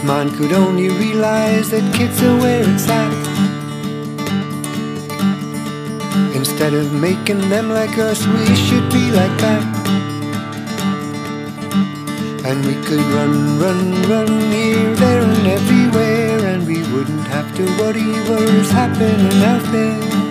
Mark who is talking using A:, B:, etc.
A: Man could only realize that kids are where it's at, instead of making them like us, we should be like that. And we could run, run, run here, there and everywhere, and we wouldn't have to worry what's happening out there.